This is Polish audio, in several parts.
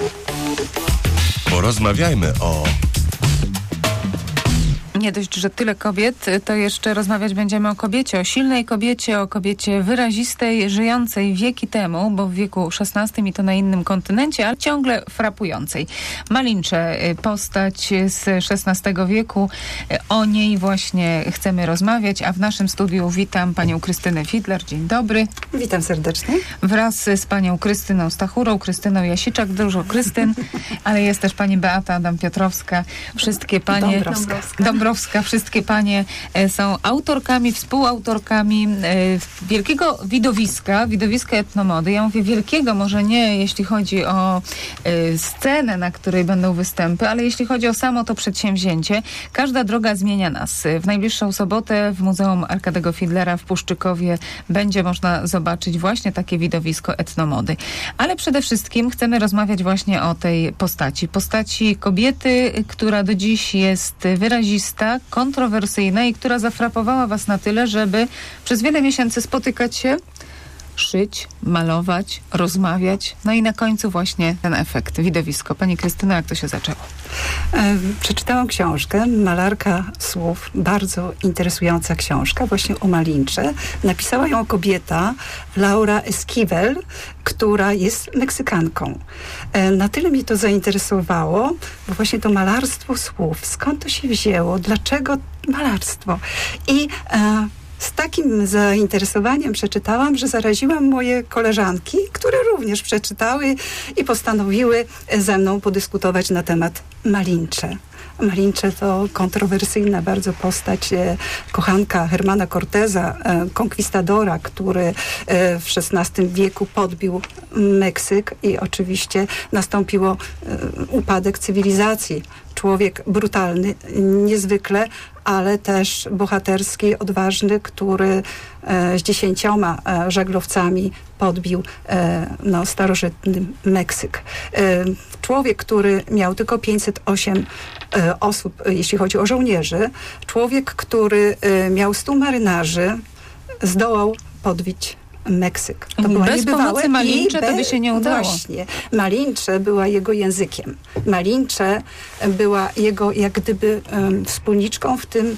Porozmawiajmy o... Nie dość, że tyle kobiet, to jeszcze rozmawiać będziemy o kobiecie, o silnej kobiecie, o kobiecie wyrazistej, żyjącej wieki temu, bo w wieku XVI i to na innym kontynencie, ale ciągle frapującej. Malincze, postać z XVI wieku, o niej właśnie chcemy rozmawiać, a w naszym studiu witam panią Krystynę Fidler. Dzień dobry. Witam serdecznie. Wraz z panią Krystyną Stachurą, Krystyną Jasiczak, dużo Krystyn, ale jest też pani Beata Adam-Piotrowska. Wszystkie panie... Dąbrowska. Wszystkie panie są autorkami, współautorkami wielkiego widowiska etnomody. Ja mówię wielkiego, może nie jeśli chodzi o scenę, na której będą występy, ale jeśli chodzi o samo to przedsięwzięcie. Każda droga zmienia nas. W najbliższą sobotę w Muzeum Arkadego Fidlera w Puszczykowie będzie można zobaczyć właśnie takie widowisko etnomody. Ale przede wszystkim chcemy rozmawiać właśnie o tej postaci. Postaci kobiety, która do dziś jest wyrazista, kontrowersyjna i która zafrapowała was na tyle, żeby przez wiele miesięcy spotykać się, szyć, malować, rozmawiać. No i na końcu właśnie ten efekt, widowisko. Pani Krystyno, jak to się zaczęło? Przeczytałam książkę, Malarka słów, bardzo interesująca książka, właśnie o Malincze. Napisała ją kobieta, Laura Esquivel, która jest Meksykanką. Na tyle mnie to zainteresowało, bo właśnie to malarstwo słów, skąd to się wzięło, dlaczego malarstwo? I z takim zainteresowaniem przeczytałam, że zaraziłam moje koleżanki, które również przeczytały i postanowiły ze mną podyskutować na temat Malincze. Malincze to kontrowersyjna bardzo postać, kochanka Hermana Corteza, konkwistadora, który w XVI wieku podbił Meksyk i oczywiście nastąpiło upadek cywilizacji. Człowiek brutalny, niezwykle, ale też bohaterski, odważny, który z 10 żaglowcami podbił starożytny Meksyk. Człowiek, który miał tylko 508 osób, jeśli chodzi o żołnierzy. Człowiek, który miał 100 marynarzy, zdołał podbić Meksyk. To była bez pomocy Malincze to by się nie udało. Właśnie. Malincze była jego językiem. Malincze była jego jak gdyby wspólniczką w tym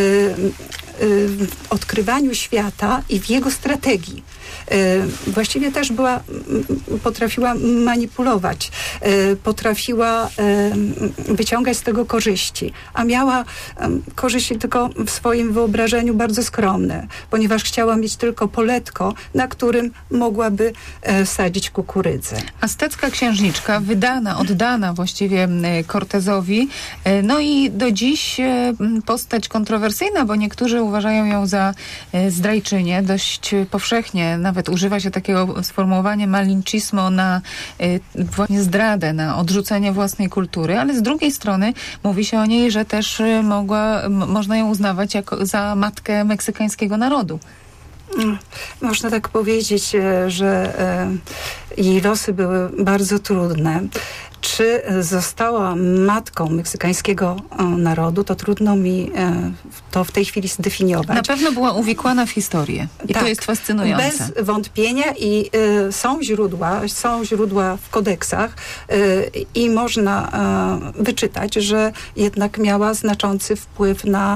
odkrywaniu świata i w jego strategii. Właściwie też potrafiła manipulować, potrafiła wyciągać z tego korzyści, a miała korzyści tylko w swoim wyobrażeniu bardzo skromne, ponieważ chciała mieć tylko poletko, na którym mogłaby sadzić kukurydzę. Aztecka księżniczka, oddana właściwie Cortezowi, no i do dziś postać kontrowersyjna, bo niektórzy uważają ją za zdrajczynię, dość powszechnie nawet używa się takiego sformułowania malinchismo na właśnie zdradę, na odrzucenie własnej kultury, ale z drugiej strony mówi się o niej, że też można ją uznawać za matkę meksykańskiego narodu. Można tak powiedzieć, że jej losy były bardzo trudne. Czy została matką meksykańskiego narodu, to trudno mi to w tej chwili zdefiniować. Na pewno była uwikłana w historię. I tak, to jest fascynujące. Bez wątpienia i są źródła w kodeksach i można wyczytać, że jednak miała znaczący wpływ na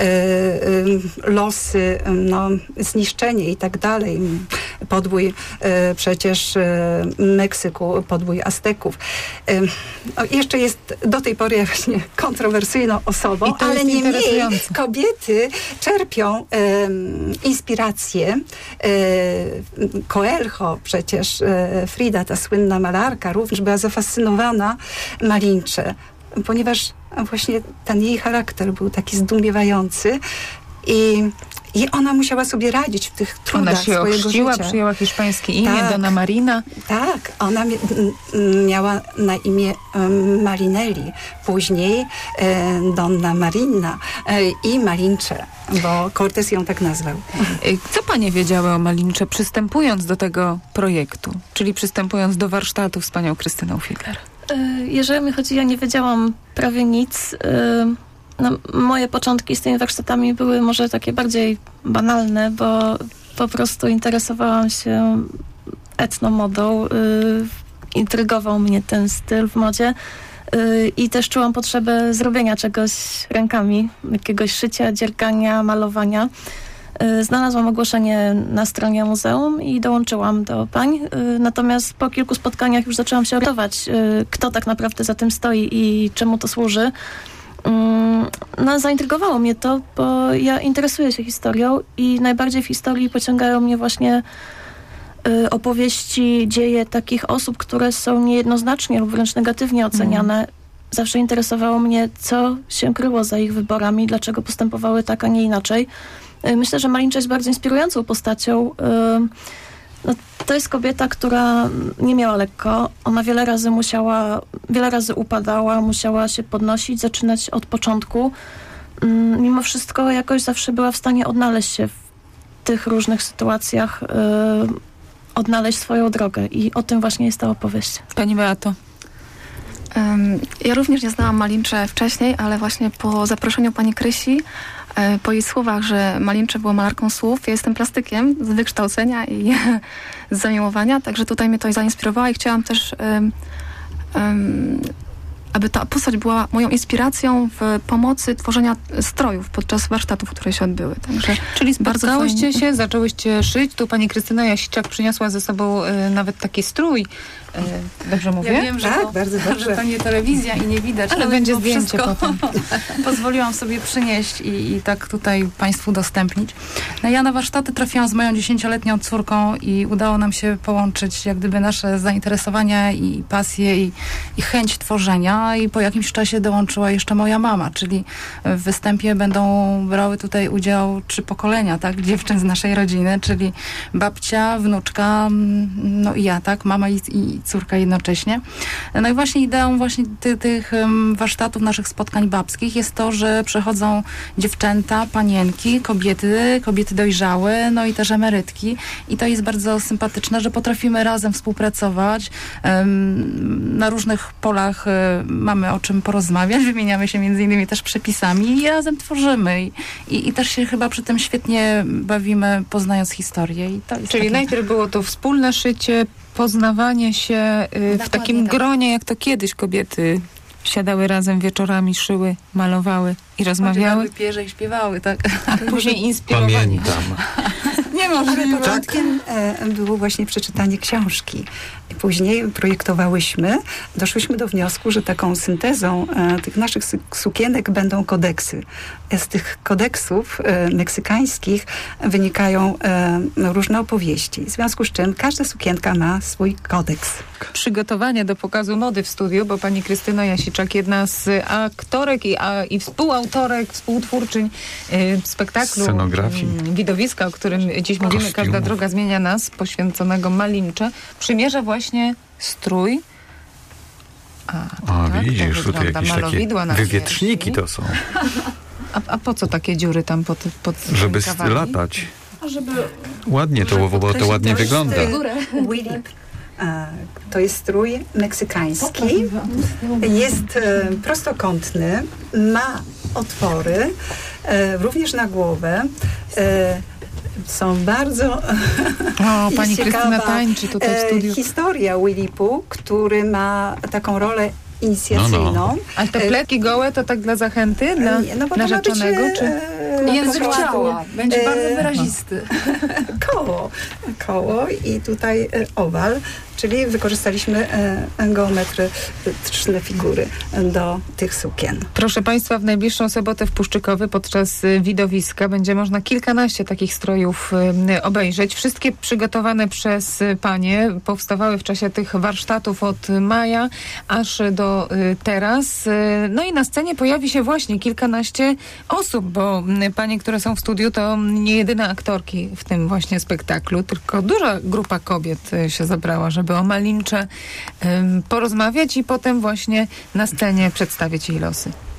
losy, zniszczenie i tak dalej. Podbój przecież Meksyku, podbój Azteków. Jeszcze jest do tej pory właśnie kontrowersyjną osobą, ale niemniej kobiety czerpią inspirację. Coelho, przecież Frida, ta słynna malarka, również była zafascynowana Malincze, ponieważ właśnie ten jej charakter był taki zdumiewający i ona musiała sobie radzić w tych trudach swojego życia. Ona się ochrzciła, przyjęła hiszpańskie imię, Donna Marina. Tak, ona miała na imię Marinelli, później Donna Marina i Malincze, bo Cortez ją tak nazwał. Co panie wiedziały o Malincze przystępując do tego projektu, czyli przystępując do warsztatów z panią Krystyną Fidler? Jeżeli mi chodzi, ja nie wiedziałam prawie nic. Moje początki z tymi warsztatami były może takie bardziej banalne, bo po prostu interesowałam się etnomodą intrygował mnie ten styl w modzie. I też czułam potrzebę zrobienia czegoś rękami, jakiegoś szycia, dziergania, malowania. Znalazłam ogłoszenie na stronie muzeum i dołączyłam do pań. Natomiast po kilku spotkaniach już zaczęłam się orientować, kto tak naprawdę za tym stoi i czemu to służy. No, zaintrygowało mnie to, bo ja interesuję się historią i najbardziej w historii pociągają mnie właśnie opowieści, dzieje takich osób, które są niejednoznacznie lub wręcz negatywnie oceniane. Zawsze interesowało mnie, co się kryło za ich wyborami, dlaczego postępowały tak, a nie inaczej. Myślę, że Malincza jest bardzo inspirującą postacią. No, to jest kobieta, która nie miała lekko. Ona wiele razy upadała, musiała się podnosić, zaczynać od początku. Mimo wszystko jakoś zawsze była w stanie odnaleźć się w tych różnych sytuacjach, odnaleźć swoją drogę i o tym właśnie jest ta opowieść. Pani Beato. Ja również nie znałam Malincze wcześniej, ale właśnie po zaproszeniu pani Krysi, po jej słowach, że Malincza była malarką słów, ja jestem plastykiem z wykształcenia i z zamiłowania, także tutaj mnie to zainspirowała i chciałam też aby ta postać była moją inspiracją w pomocy tworzenia strojów podczas warsztatów, które się odbyły. Także czyli spotkałyście się, zaczęłyście szyć. Tu pani Krystyna Jasiczak przyniosła ze sobą nawet taki strój. Dobrze mówię? Ja wiem, że, tak, bardzo dobrze. Że to nie telewizja i nie widać. Ale będzie zdjęcie potem. Pozwoliłam sobie przynieść i tak tutaj Państwu udostępnić. No ja na warsztaty trafiłam z moją 10-letnią córką i udało nam się połączyć jak gdyby nasze zainteresowania i pasje i chęć tworzenia i po jakimś czasie dołączyła jeszcze moja mama, czyli w występie będą brały tutaj udział 3 pokolenia, tak, dziewczyn z naszej rodziny, czyli babcia, wnuczka, no i ja, tak, mama i córka jednocześnie. No i właśnie ideą właśnie tych warsztatów, naszych spotkań babskich jest to, że przychodzą dziewczęta, panienki, kobiety dojrzałe, no i też emerytki. I to jest bardzo sympatyczne, że potrafimy razem współpracować. Na różnych polach mamy o czym porozmawiać, wymieniamy się między innymi też przepisami i razem tworzymy. I też się chyba przy tym świetnie bawimy, poznając historię. I to jest czyli najpierw było to wspólne szycie, poznawanie się w takim gronie, jak to kiedyś kobiety siadały razem wieczorami, szyły, malowały i rozmawiały. Pierze i śpiewały, tak. A później inspirowały. Pamiętam. Niemożliwe. Początkiem było właśnie przeczytanie książki. Później doszłyśmy do wniosku, że taką syntezą tych naszych sukienek będą kodeksy. Z tych kodeksów meksykańskich wynikają różne opowieści. W związku z czym każda sukienka ma swój kodeks. Przygotowanie do pokazu mody w studiu, bo pani Krystyna Jasiczak, jedna z aktorek i współautorek, współtwórczyń spektaklu Scenografii. Widowiska, o którym dziś mówimy, Kostiumów. Każda droga zmienia nas, poświęconego Malincze, przymierza właśnie strój. Tak, widzisz, tutaj jakieś takie malowidła na wywietrzniki piersi. to są. A po co takie dziury tam pod Żeby rękawami? latać. Żeby Ładnie to, bo to ładnie wygląda. Willip. To jest strój meksykański. Jest prostokątny, ma otwory, również na głowę. Są bardzo pani Krystyna tańczy tutaj w studiu. Historia Willipu, który ma taką rolę inicjacyjną. No. Ale te pletki gołe to tak dla zachęty? Dla bo to ma być, narzeczonego? Czy... język po prostu, ciała będzie bardzo wyrazisty. koło i tutaj owal, czyli wykorzystaliśmy geometryczne figury do tych sukien. Proszę Państwa, w najbliższą sobotę w Puszczykowie podczas widowiska będzie można kilkanaście takich strojów obejrzeć. Wszystkie przygotowane przez panie, powstawały w czasie tych warsztatów od maja aż do teraz. No i na scenie pojawi się właśnie kilkanaście osób, bo panie, które są w studiu, to nie jedyne aktorki w tym właśnie spektaklu, tylko duża grupa kobiet się zebrała, żeby o Malincze porozmawiać i potem właśnie na scenie przedstawić jej losy.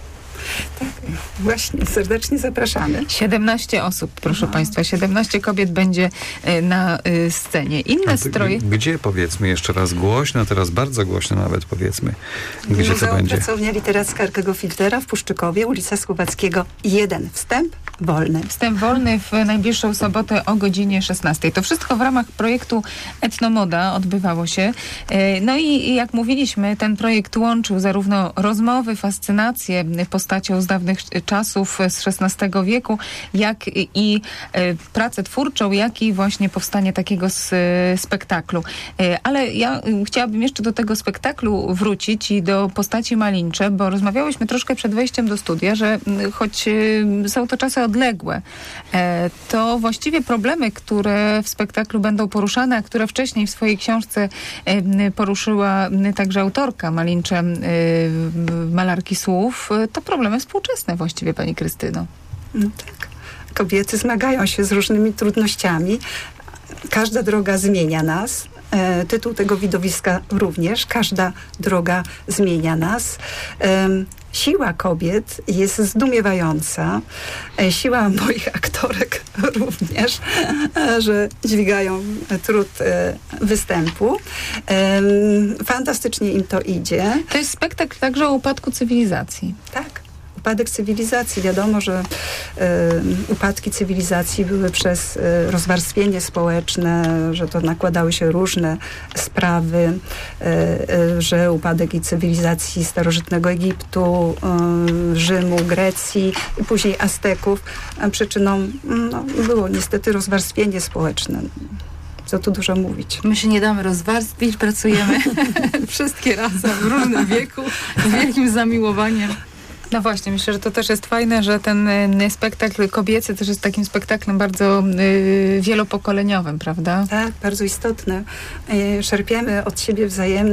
Właśnie, serdecznie zapraszamy. 17 osób, proszę Państwa, 17 kobiet będzie na scenie. Inne stroje... Gdzie, powiedzmy jeszcze raz głośno, teraz bardzo głośno nawet powiedzmy, gdzie to będzie? Pracownia Literacka Arkego Filtera w Puszczykowie, ulica Słowackiego 1. Wstęp wolny. Wstęp wolny w najbliższą sobotę o godzinie 16. To wszystko w ramach projektu Etnomoda odbywało się. No i jak mówiliśmy, ten projekt łączył zarówno rozmowy, fascynację postacią z dawnych czasów z XVI wieku, jak i pracę twórczą, jak i właśnie powstanie takiego spektaklu. Ale ja chciałabym jeszcze do tego spektaklu wrócić i do postaci Malincze, bo rozmawiałyśmy troszkę przed wejściem do studia, że choć są to czasy odległe, to właściwie problemy, które w spektaklu będą poruszane, a które wcześniej w swojej książce poruszyła także autorka Malincze, malarki słów, to problemy współczesne właściwie, pani Krystyno. No tak. Kobiety zmagają się z różnymi trudnościami. Każda droga zmienia nas. Tytuł tego widowiska również. Każda droga zmienia nas. Siła kobiet jest zdumiewająca. Siła moich aktorek również, że dźwigają trud występu. Fantastycznie im to idzie. To jest spektakl także o upadku cywilizacji. Tak. Upadek cywilizacji. Wiadomo, że upadki cywilizacji były przez rozwarstwienie społeczne, że to nakładały się różne sprawy, że upadek i cywilizacji starożytnego Egiptu, Rzymu, Grecji i później Azteków przyczyną było niestety rozwarstwienie społeczne. Co tu dużo mówić. My się nie damy rozwarstwić, pracujemy wszystkie razem w różnym wieku, z wielkim zamiłowaniem. No właśnie, myślę, że to też jest fajne, że ten spektakl kobiecy też jest takim spektaklem bardzo wielopokoleniowym, prawda? Tak, bardzo istotne. Czerpiemy od siebie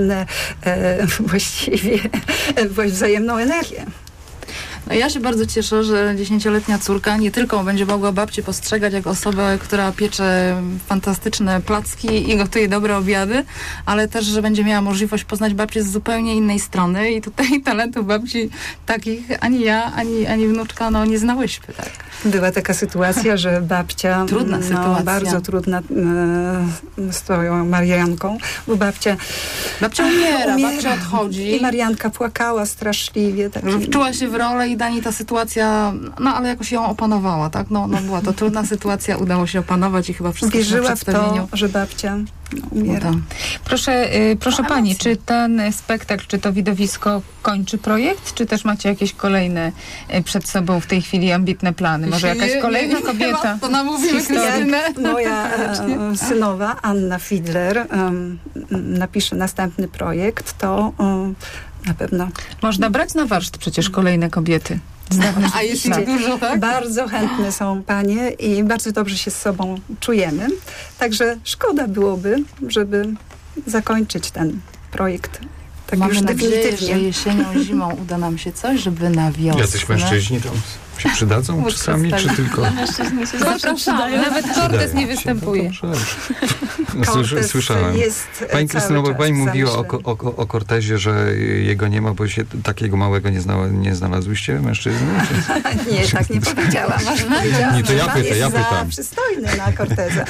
wzajemną energię. No ja się bardzo cieszę, że 10-letnia córka nie tylko będzie mogła babcię postrzegać jako osobę, która piecze fantastyczne placki i gotuje dobre obiady, ale też, że będzie miała możliwość poznać babcię z zupełnie innej strony i tutaj talentów babci takich ani ja, ani wnuczka nie znałyśmy. Tak. Była taka sytuacja, że babcia... Trudna sytuacja. Bardzo trudna z tą Marianką, bo babcia umiera, babcia odchodzi. I Marianka płakała straszliwie. Wczuła się w rolę i Dani ta sytuacja, ale jakoś ją opanowała, tak? Była to trudna sytuacja, udało się opanować i chyba wszystko wierzyła w to, że babcia umiera. Proszę pani, czy ten spektakl, czy to widowisko kończy projekt, czy też macie jakieś kolejne przed sobą w tej chwili ambitne plany? Może jakaś kolejna kobieta? To namówimy Krystynę. Moja synowa, Anna Fidler, napisze następny projekt, to na pewno... Można brać na warszt przecież kolejne kobiety. A jest ich dużo, tak? Bardzo chętne są panie i bardzo dobrze się z sobą czujemy. Także szkoda byłoby, żeby zakończyć ten projekt. Tak mamy już nadzieję, definitywnie. że jesienią, zimą uda nam się coś, żeby na wiosnę. Jacyś mężczyźni tam się przydadzą czasami, czy tylko... Mężczyźni się Zapraszamy. Nawet Cortez nie występuje. Słyszałem. Pani Krystyno, bo pani mówiła o Cortezie, że jego nie ma, bo się takiego małego nie znalazłyście mężczyzny? Nie, tak nie powiedziałam. Nie, to ja jest pytam. przystojny na Corteza.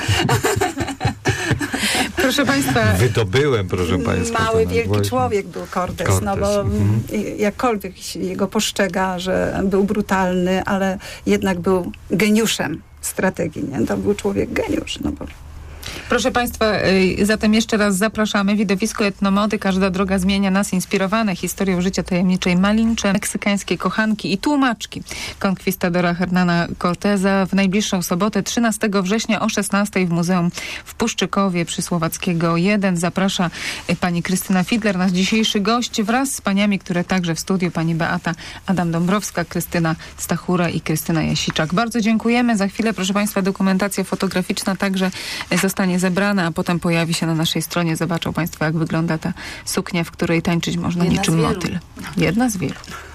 Proszę Państwa... Wydobyłem, proszę Państwa. Mały, wielki człowiek był Cortez, bo jakkolwiek jego postrzega, że był brutalny, ale jednak był geniuszem strategii, nie? To był człowiek geniusz, bo... Proszę Państwa, zatem jeszcze raz zapraszamy. Widowisko Etnomody. Każda droga zmienia nas. Inspirowane historią życia tajemniczej Malincze, meksykańskiej kochanki i tłumaczki konkwistadora Hernana Corteza w najbliższą sobotę 13 września o 16 w Muzeum w Puszczykowie przy Słowackiego 1. Zaprasza pani Krystyna Fidler, nasz dzisiejszy gość, wraz z paniami, które także w studiu, pani Beata Adam-Dąbrowska, Krystyna Stachura i Krystyna Jasiczak. Bardzo dziękujemy. Za chwilę, proszę Państwa, dokumentacja fotograficzna także zostanie zebrana, a potem pojawi się na naszej stronie. Zobaczą Państwo, jak wygląda ta suknia, w której tańczyć można niczym motyl. Jedna z wielu.